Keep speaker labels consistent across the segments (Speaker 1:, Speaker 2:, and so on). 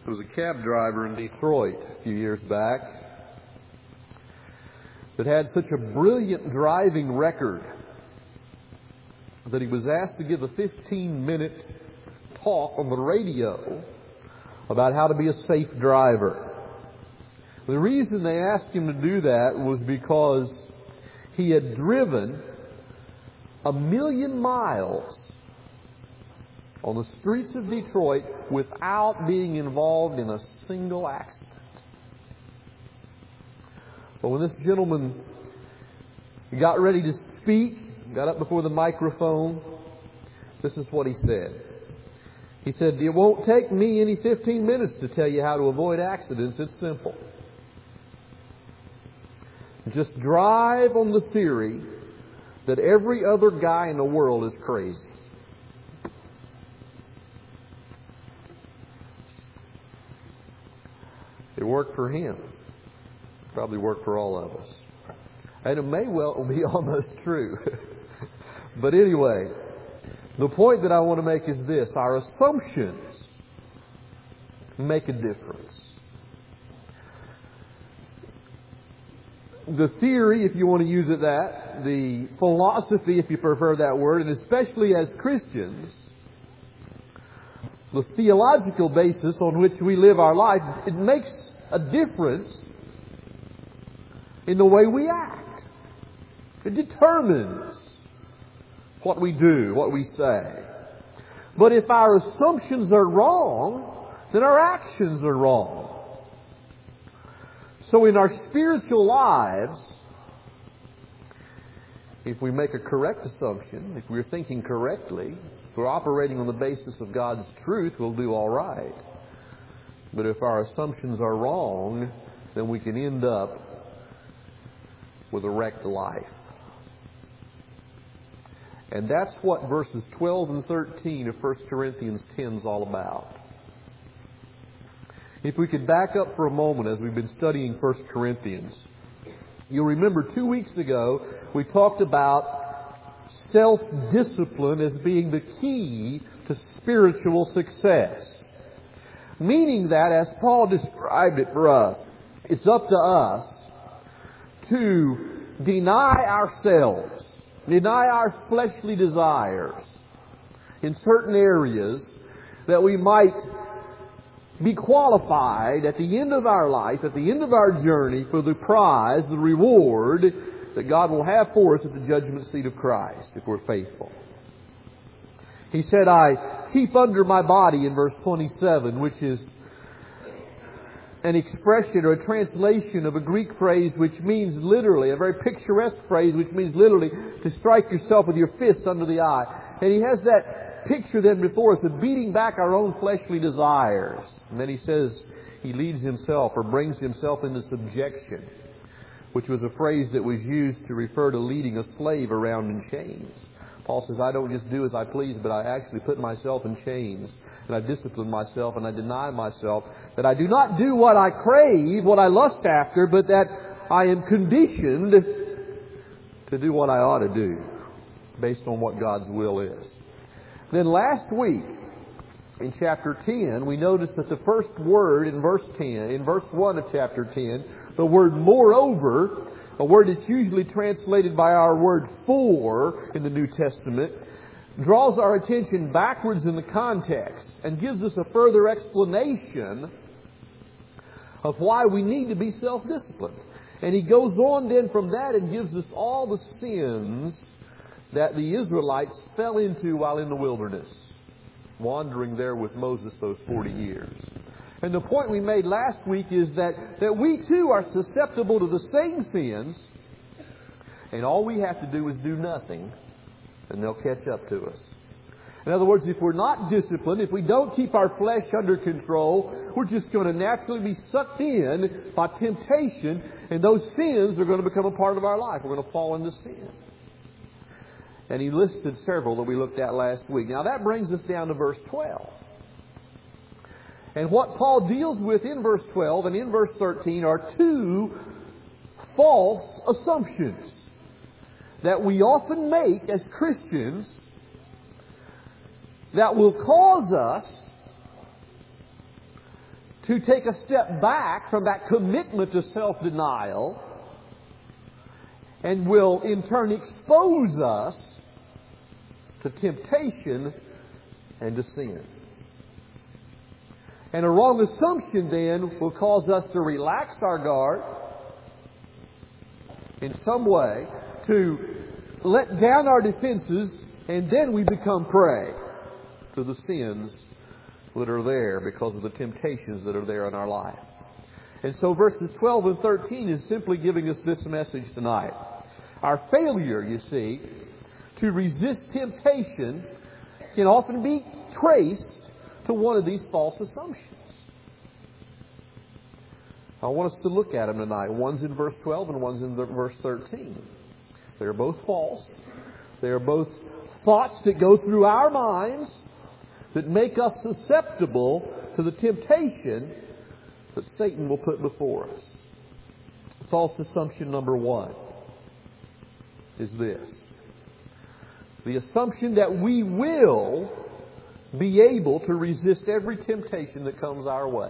Speaker 1: There was a cab driver in Detroit a few years back that had such a brilliant driving record that he was asked to give a 15-minute talk on the radio about how to be a safe driver. The reason they asked him to do that was because he had driven 1,000,000 miles on the streets of Detroit without being involved in a single accident. But when this gentleman got ready to speak, got up before the microphone, this is what he said. He said, "It won't take me any 15 minutes to tell you how to avoid accidents. It's simple. Just drive on the theory that every other guy in the world is crazy." It worked for him. Probably worked for all of us. And it may well be almost true. But anyway, the point that I want to make is this. Our assumptions make a difference. The theory, if you want to use it that, the philosophy, if you prefer that word, and especially as Christians, the theological basis on which we live our life, it makes a difference in the way we act. It determines what we do, what we say. But if our assumptions are wrong, then our actions are wrong. So in our spiritual lives, if we make a correct assumption, if we're thinking correctly, if we're operating on the basis of God's truth, we'll do all right. But if our assumptions are wrong, then we can end up with a wrecked life. And that's what verses 12 and 13 of 1 Corinthians 10 is all about. If we could back up for a moment as we've been studying 1 Corinthians. You'll remember 2 weeks ago we talked about self-discipline as being the key to spiritual success. Meaning that, as Paul described it for us, it's up to us to deny ourselves, deny our fleshly desires in certain areas that we might be qualified at the end of our life, at the end of our journey, for the prize, the reward that God will have for us at the judgment seat of Christ if we're faithful. He said, "I keep under my body," in verse 27, which is an expression or a translation of a Greek phrase which means literally, a very picturesque phrase which means literally to strike yourself with your fist under the eye. And he has that picture then before us of beating back our own fleshly desires. And then he says he leads himself or brings himself into subjection, which was a phrase that was used to refer to leading a slave around in chains. Paul says, I don't just do as I please, but I actually put myself in chains. And I discipline myself and I deny myself. That I do not do what I crave, what I lust after, but that I am conditioned to do what I ought to do based on what God's will is. Then last week, in chapter 10, we noticed that the first word in verse 10, in verse 1 of chapter 10, the word moreover, a word that's usually translated by our word for in the New Testament, draws our attention backwards in the context and gives us a further explanation of why we need to be self-disciplined. And he goes on then from that and gives us all the sins that the Israelites fell into while in the wilderness, wandering there with Moses those 40 years. And the point we made last week is that we too are susceptible to the same sins, and all we have to do is do nothing, and they'll catch up to us. In other words, if we're not disciplined, if we don't keep our flesh under control, we're just going to naturally be sucked in by temptation, and those sins are going to become a part of our life. We're going to fall into sin. And he listed several that we looked at last week. Now that brings us down to verse 12. And what Paul deals with in verse 12 and in verse 13 are two false assumptions that we often make as Christians that will cause us to take a step back from that commitment to self-denial, and will in turn expose us to temptation and to sin. And a wrong assumption then will cause us to relax our guard in some way, to let down our defenses, and then we become prey to the sins that are there because of the temptations that are there in our life. And so verses 12 and 13 is simply giving us this message tonight. Our failure, you see, to resist temptation can often be traced to one of these false assumptions. I want us to look at them tonight. One's in verse 12 and one's in verse 13. They're both false. They are both thoughts that go through our minds that make us susceptible to the temptation that Satan will put before us. False assumption number one is this: the assumption that we will be able to resist every temptation that comes our way.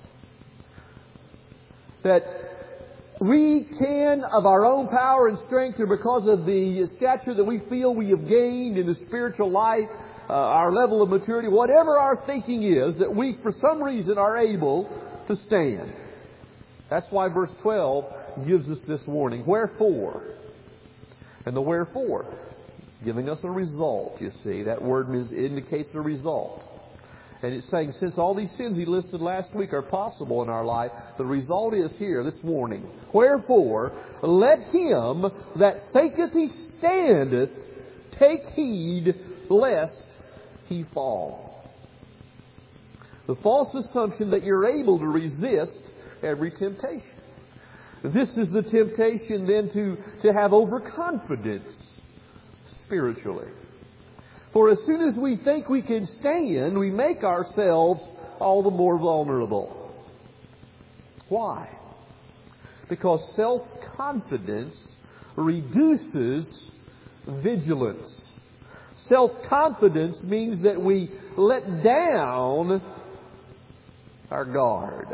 Speaker 1: That we can, of our own power and strength, or because of the stature that we feel we have gained in the spiritual life, our level of maturity, whatever our thinking is, that we, for some reason, are able to stand. That's why verse 12 gives us this warning. Wherefore? And the wherefore, giving us a result, you see. That word indicates a result. And it's saying, since all these sins he listed last week are possible in our life, the result is here this morning. Wherefore, let him that thinketh he standeth take heed lest he fall. The false assumption that you're able to resist every temptation. This is the temptation then to have overconfidence spiritually. For as soon as we think we can stand, we make ourselves all the more vulnerable. Why? Because self-confidence reduces vigilance. Self-confidence means that we let down our guard.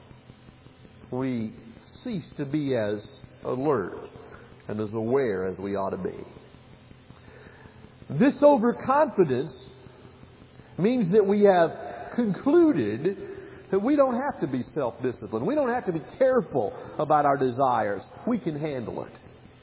Speaker 1: We cease to be as alert and as aware as we ought to be. This overconfidence means that we have concluded that we don't have to be self-disciplined. We don't have to be careful about our desires. We can handle it.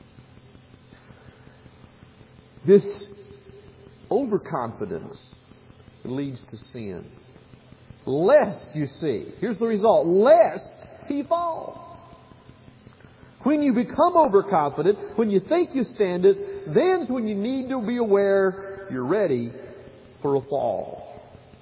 Speaker 1: This overconfidence leads to sin. Lest, you see, here's the result, lest he fall. When you become overconfident, when you think you stand it, then's when you need to be aware you're ready for a fall.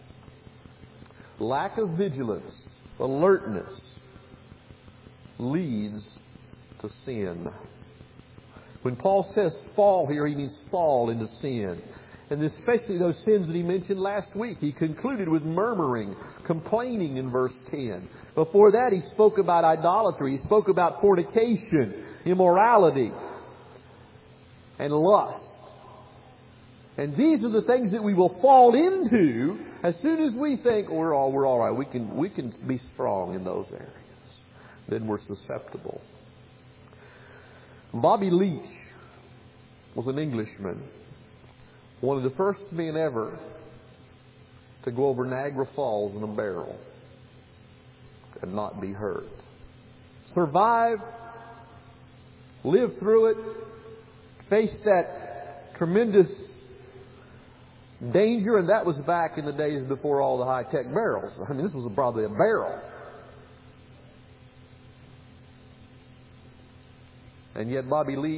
Speaker 1: Lack of vigilance, alertness, leads to sin. When Paul says fall here, he means fall into sin. And especially those sins that he mentioned last week. He concluded with murmuring, complaining in verse 10. Before that, he spoke about idolatry. He spoke about fornication, immorality, and lust. And these are the things that we will fall into as soon as we think we're all right. We can be strong in those areas. Then we're susceptible. Bobby Leach was an Englishman. One of the first men ever to go over Niagara Falls in a barrel and not be hurt. Survived, lived through it, faced that tremendous danger, and that was back in the days before all the high-tech barrels. I mean, this was probably a barrel. And yet Bobby Leach,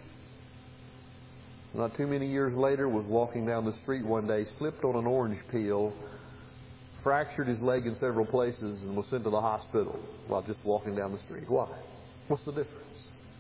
Speaker 1: not too many years later, was walking down the street one day, slipped on an orange peel, fractured his leg in several places, and was sent to the hospital while just walking down the street. Why? What's the difference?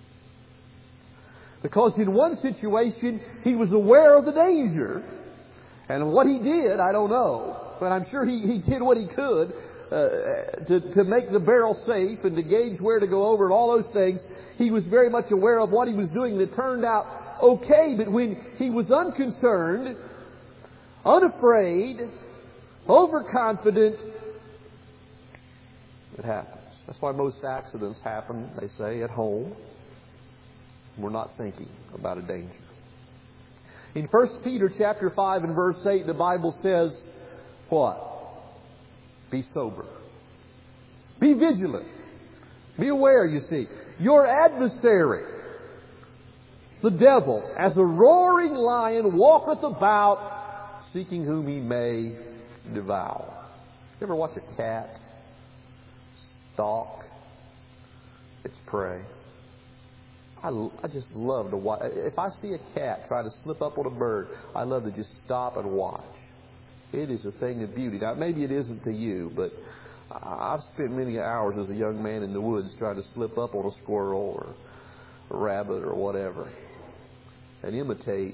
Speaker 1: Because in one situation, he was aware of the danger. And what he did, I don't know. But I'm sure he did what he could to make the barrel safe and to gauge where to go over and all those things. He was very much aware of what he was doing, and it turned out okay. But when he was unconcerned, unafraid, overconfident, It happens. That's why most accidents happen, they say, at home. We're not thinking about a danger. In 1 Peter chapter 5 and verse 8, the Bible says, what? Be sober. Be vigilant. Be aware, you see. Your adversary, the devil, as a roaring lion, walketh about, seeking whom he may devour. You ever watch a cat stalk its prey? I just love to watch. If I see a cat try to slip up on a bird, I love to just stop and watch. It is a thing of beauty. Now, maybe it isn't to you, but I've spent many hours as a young man in the woods trying to slip up on a squirrel or a rabbit or whatever and imitate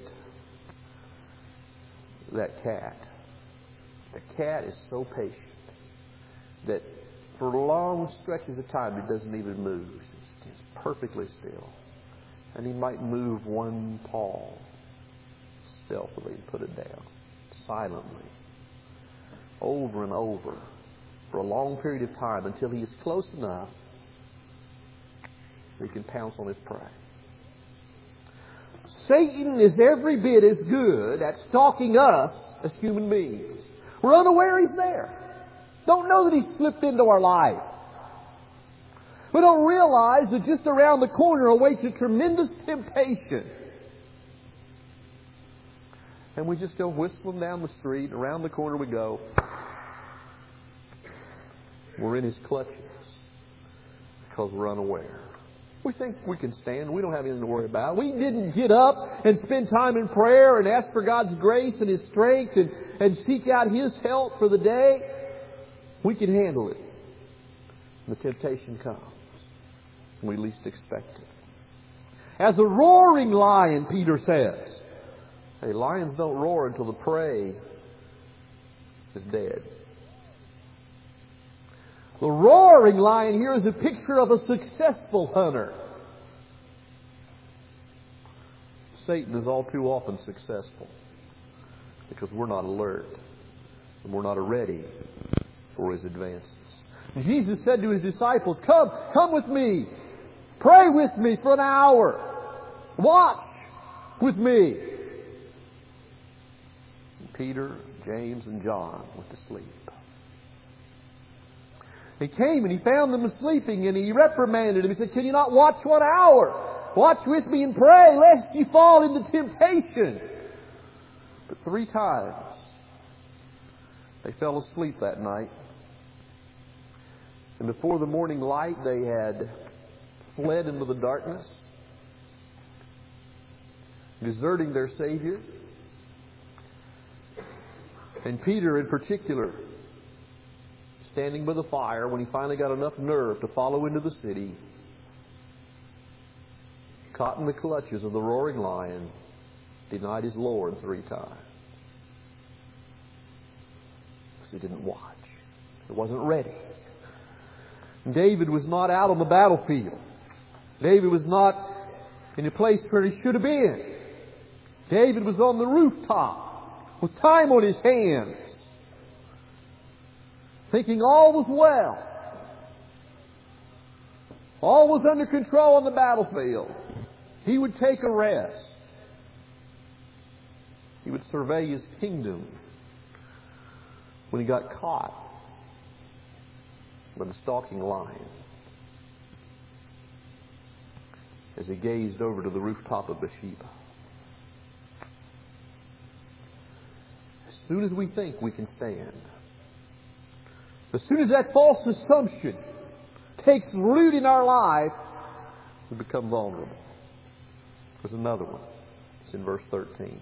Speaker 1: that cat. The cat is so patient that for long stretches of time it doesn't even move. It's perfectly still. And he might move one paw stealthily and put it down, silently, over and over, for a long period of time until he is close enough that he can pounce on his prey. Satan is every bit as good at stalking us as human beings. We're unaware he's there. Don't know that he's slipped into our life. We don't realize that just around the corner awaits a tremendous temptation. And we just go whistling down the street. Around the corner we go. We're in his clutches because we're unaware. We think we can stand. We don't have anything to worry about. We didn't get up and spend time in prayer and ask for God's grace and His strength and seek out His help for the day. We can handle it. The temptation comes. We least expect it. As a roaring lion, Peter says. Hey, lions don't roar until the prey is dead. The roaring lion here is a picture of a successful hunter. Satan is all too often successful because we're not alert and we're not ready for his advances. Jesus said to his disciples, Come with me. Pray with me for an hour. Watch with me. And Peter, James, and John went to sleep. He came and he found them sleeping and he reprimanded them. He said, Can you not watch 1 hour? Watch with me and pray lest you fall into temptation. But 3 times they fell asleep that night. And before the morning light they had fled into the darkness, deserting their Savior. And Peter in particular, standing by the fire, when he finally got enough nerve to follow into the city, caught in the clutches of the roaring lion, denied his Lord 3 times. Because he didn't watch. He wasn't ready. David was not out on the battlefield. David was not in a place where he should have been. David was on the rooftop with time on his hands, thinking all was well. All was under control on the battlefield. He would take a rest. He would survey his kingdom when he got caught by the stalking lion. As he gazed over to the rooftop of Bathsheba. As soon as we think we can stand, as soon as that false assumption takes root in our life, we become vulnerable. There's another one. It's in verse 13.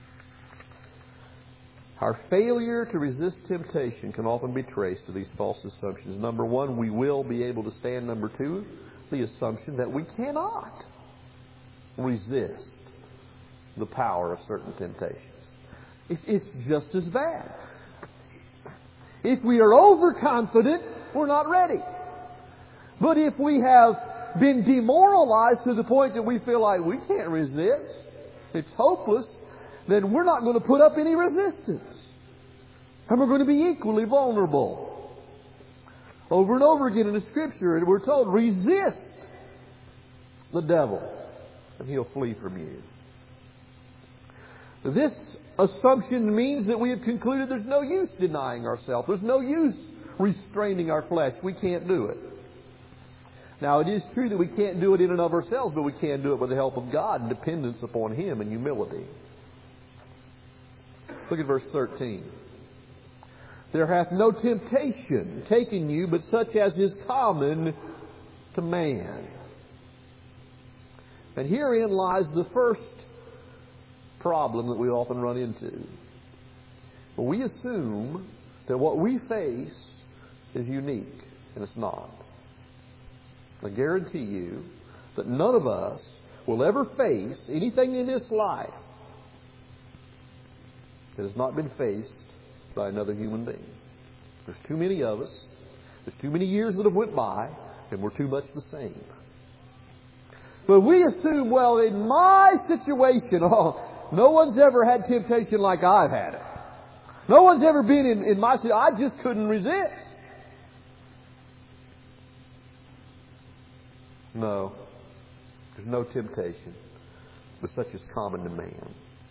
Speaker 1: Our failure to resist temptation can often be traced to these false assumptions. Number 1, we will be able to stand. Number 2, the assumption that we cannot resist the power of certain temptations. It's just as bad. If we are overconfident, we're not ready. But if we have been demoralized to the point that we feel like we can't resist, it's hopeless, then we're not going to put up any resistance. And we're going to be equally vulnerable. Over and over again in the Scripture, and we're told, resist the devil, and he'll flee from you. This assumption means that we have concluded there's no use denying ourselves. There's no use restraining our flesh. We can't do it. Now, it is true that we can't do it in and of ourselves, but we can do it with the help of God and dependence upon Him and humility. Look at verse 13. There hath no temptation taken you, but such as is common to man. And herein lies the first problem that we often run into. We assume that what we face is unique, and it's not. I guarantee you that none of us will ever face anything in this life that has not been faced by another human being. There's too many of us. There's too many years that have went by, and we're too much the same. But we assume, well, in my situation, no one's ever had temptation like I've had it. No one's ever been in my situation. I just couldn't resist. No. There's no temptation, but such is common to man.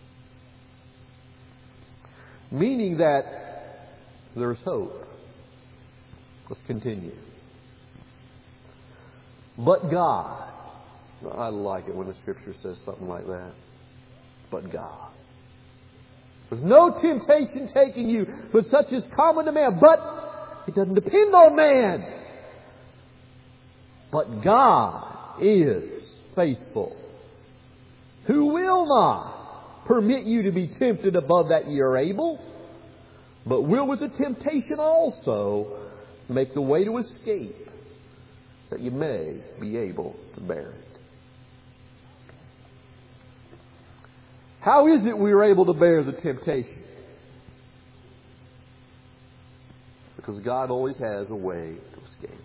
Speaker 1: Meaning that there's hope. Let's continue. But God. I like it when the Scripture says something like that. But God. There's no temptation taking you, but such is common to man. But it doesn't depend on man. But God is faithful, who will not permit you to be tempted above that ye are able, but will with the temptation also make the way to escape, that you may be able to bear it. How is it we are able to bear the temptation? Because God always has a way to escape.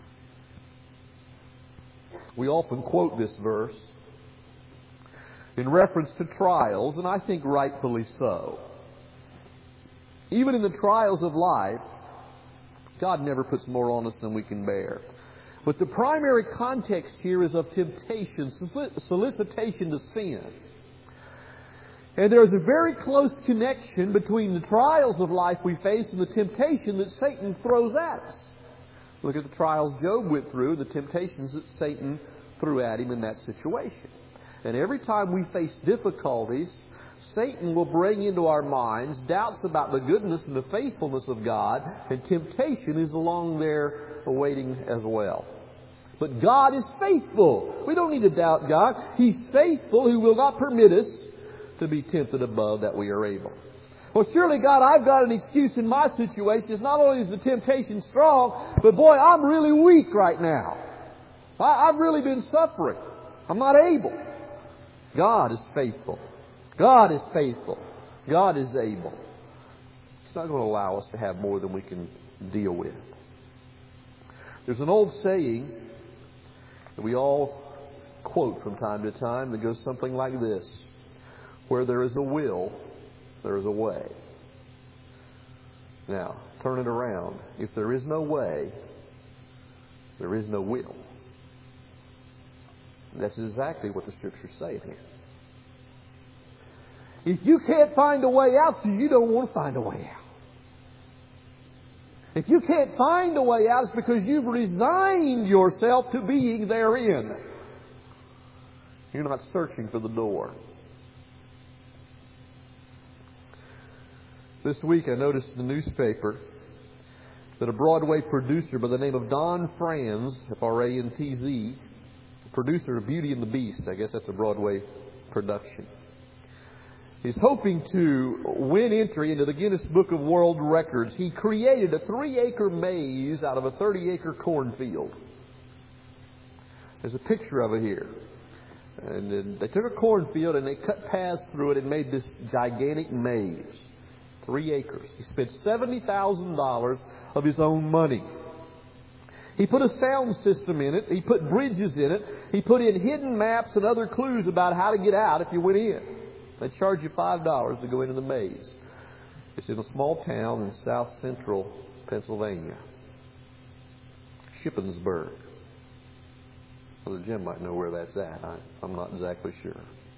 Speaker 1: We often quote this verse in reference to trials, and I think rightfully so. Even in the trials of life, God never puts more on us than we can bear. But the primary context here is of temptation, solicitation to sin. And there is a very close connection between the trials of life we face and the temptation that Satan throws at us. Look at the trials Job went through, the temptations that Satan threw at him in that situation. And every time we face difficulties, Satan will bring into our minds doubts about the goodness and the faithfulness of God, and temptation is along there awaiting as well. But God is faithful. We don't need to doubt God. He's faithful, who will not permit us to be tempted above that we are able. Well, surely, God, I've got an excuse in my situation. It's not only is the temptation strong, but boy, I'm really weak right now. I've really been suffering. I'm not able. God is faithful. God is faithful. God is able. He's not going to allow us to have more than we can deal with. There's an old saying that we all quote from time to time that goes something like this: where there is a will, there is a way. Now, turn it around. If there is no way, there is no will. That's exactly what the Scripture's saying here. If you can't find a way out, so you don't want to find a way out. If you can't find a way out, it's because you've resigned yourself to being therein. You're not searching for the door. This week I noticed in the newspaper that a Broadway producer by the name of Don Franz, F-R-A-N-T-Z, producer of Beauty and the Beast, I guess that's a Broadway production, he's hoping to win entry into the Guinness Book of World Records. He created a 3-acre maze out of a 30-acre cornfield. There's a picture of it here. And they took a cornfield and they cut paths through it and made this gigantic maze. 3 acres. He spent $70,000 of his own money. He put a sound system in it. He put bridges in it. He put in hidden maps and other clues about how to get out if you went in. They charge you $5 to go into the maze. It's in a small town in south central Pennsylvania. Shippensburg. Brother Jim might know where that's at. I'm not exactly sure.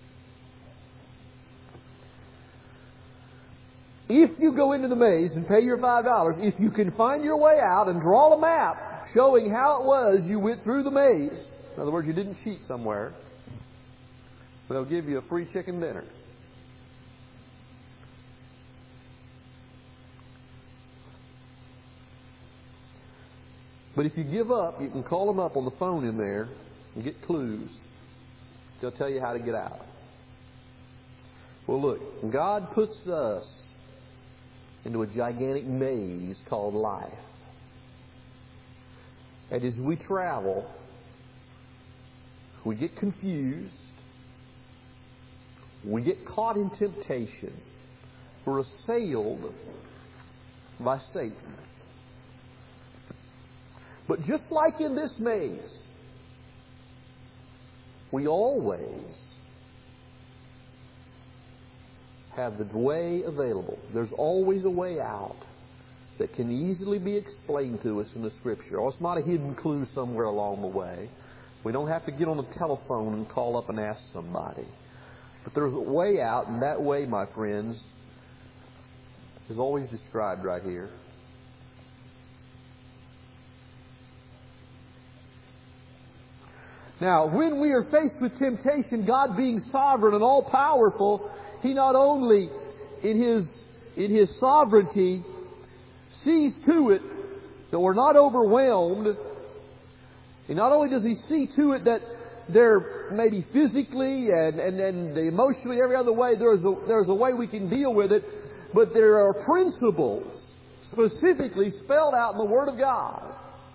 Speaker 1: If you go into the maze and pay your $5, if you can find your way out and draw a map showing how it was you went through the maze, in other words, you didn't cheat somewhere, they'll give you a free chicken dinner. But if you give up, you can call them up on the phone in there and get clues. They'll tell you how to get out. Well, look, God puts us into a gigantic maze called life. And as we travel, we get confused. We get caught in temptation. We're assailed by Satan. But just like in this maze, we always have the way available. There's always a way out that can easily be explained to us in the Scripture. Or it's not a hidden clue somewhere along the way. We don't have to get on the telephone and call up and ask somebody. But there's a way out, and that way, my friends, is always described right here. Now, when we are faced with temptation, God being sovereign and all-powerful, He not only, in His sovereignty, sees to it that we're not overwhelmed. And not only does He see to it that there maybe physically and emotionally, every other way, there's a way we can deal with it, but there are principles specifically spelled out in the Word of God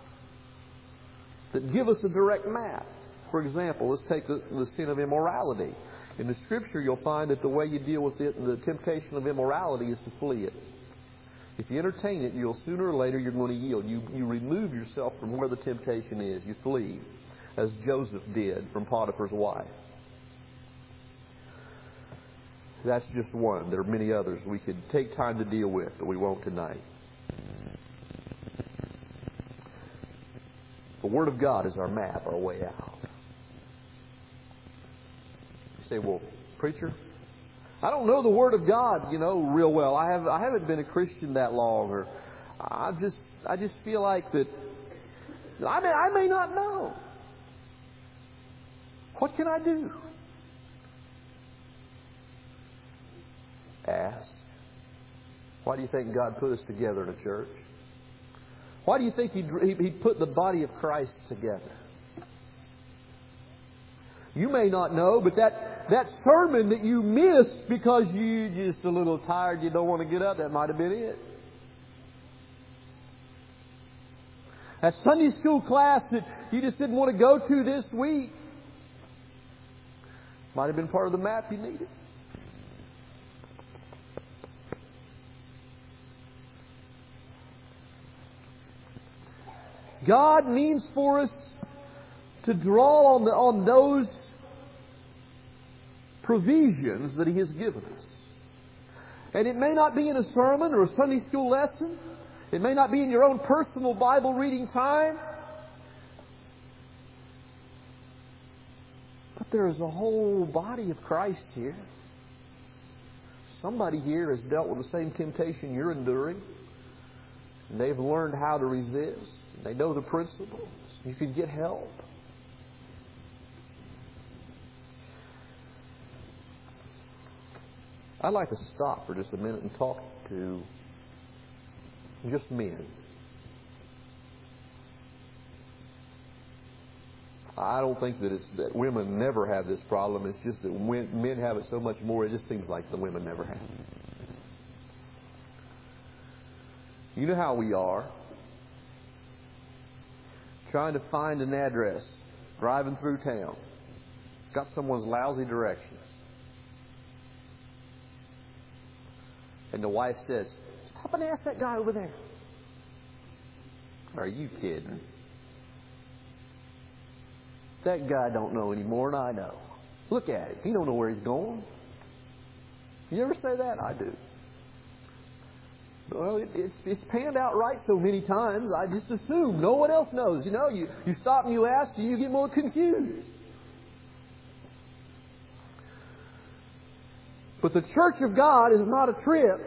Speaker 1: that give us a direct map. For example, let's take the sin of immorality. In the Scripture, you'll find that the way you deal with it, the temptation of immorality, is to flee it. If you entertain it, sooner or later you're going to yield. You remove yourself from where the temptation is. You flee, as Joseph did from Potiphar's wife. That's just one. There are many others we could take time to deal with, but we won't tonight. The Word of God is our map, our way out. You say, well, preacher, I don't know the Word of God, real well. I haven't been a Christian that long, or I just feel like that I may not know. What can I do? Ask. Why do you think God put us together in a church? Why do you think He put the body of Christ together? You may not know, but that sermon that you missed because you're just a little tired, you don't want to get up, that might have been it. That Sunday school class that you just didn't want to go to this week might have been part of the map you needed. God means for us to draw on those provisions that He has given us. And it may not be in a sermon or a Sunday school lesson. It may not be in your own personal Bible reading time. But there is a whole body of Christ here. Somebody here has dealt with the same temptation you're enduring. And they've learned how to resist. They know the principles. You can get help. I'd like to stop for just a minute and talk to just men. I don't think that it's that women never have this problem. It's just that when men have it so much more, it just seems like the women never have it. You know how we are. Trying to find an address, driving through town. Got someone's lousy directions. And the wife says, stop and ask that guy over there. Are you kidding? That guy don't know any more than I know. Look at him. He don't know where he's going. You ever say that? I do. Well, it's panned out right so many times, I just assume. No one else knows. You know, you stop and you ask, and you get more confused. But the church of God is not a trip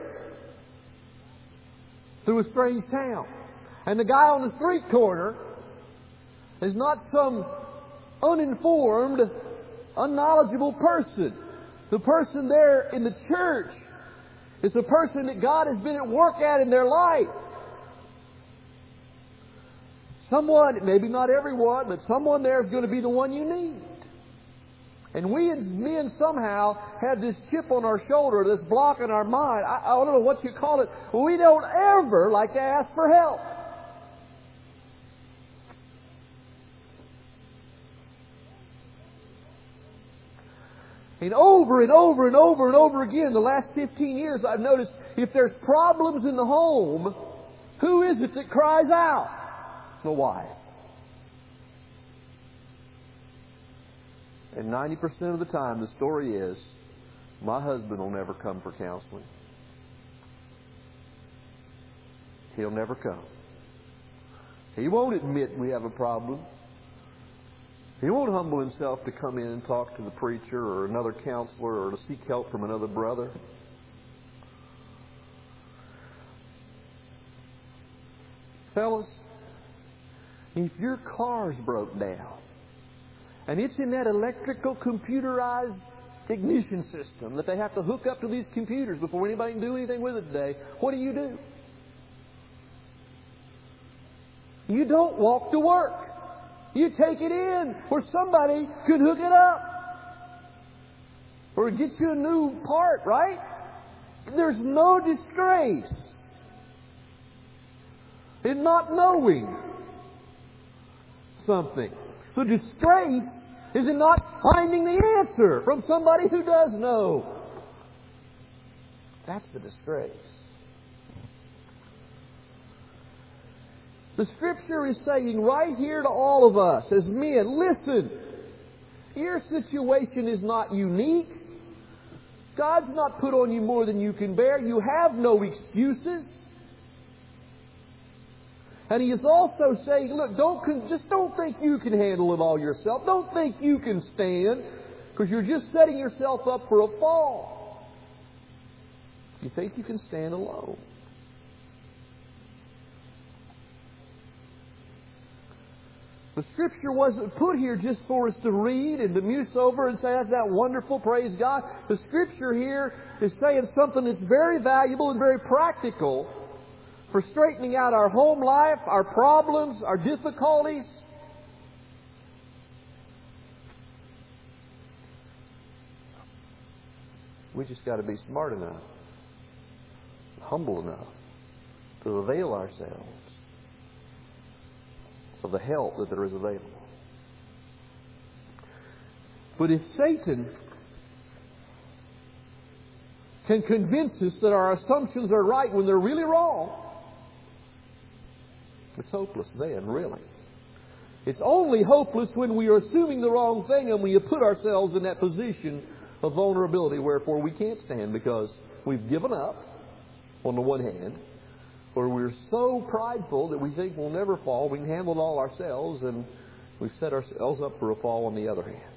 Speaker 1: through a strange town. And the guy on the street corner is not some uninformed, unknowledgeable person. The person there in the church is a person that God has been at work at in their life. Someone, maybe not everyone, but someone there is going to be the one you need. And we as men somehow have this chip on our shoulder, this block in our mind. I don't know what you call it. We don't ever like to ask for help. And over and over and over and over again, the last 15 years, I've noticed if there's problems in the home, who is it that cries out? The wife. And 90% of the time, the story is, my husband will never come for counseling. He'll never come. He won't admit we have a problem. He won't humble himself to come in and talk to the preacher or another counselor or to seek help from another brother. Fellas, if your car's broke down and it's in that electrical computerized ignition system that they have to hook up to these computers before anybody can do anything with it today, what do? You don't walk to work. You take it in where somebody could hook it up. Or get you a new part, right? There's no disgrace in not knowing something. The disgrace is in not finding the answer from somebody who does know. That's the disgrace. The Scripture is saying right here to all of us as men, listen, your situation is not unique. God's not put on you more than you can bear. You have no excuses. And He is also saying, look, just don't think you can handle it all yourself. Don't think you can stand, because you're just setting yourself up for a fall. You think you can stand alone. The Scripture wasn't put here just for us to read and to muse over and say, that's that wonderful, praise God. The Scripture here is saying something that's very valuable and very practical for straightening out our home life, our problems, our difficulties. We just got to be smart enough, humble enough to avail ourselves of the help that there is available. But if Satan can convince us that our assumptions are right when they're really wrong, it's hopeless then, really. It's only hopeless when we are assuming the wrong thing and we have put ourselves in that position of vulnerability, wherefore we can't stand because we've given up on the one hand, or we're so prideful that we think we'll never fall, we can handle it all ourselves, and we've set ourselves up for a fall on the other hand.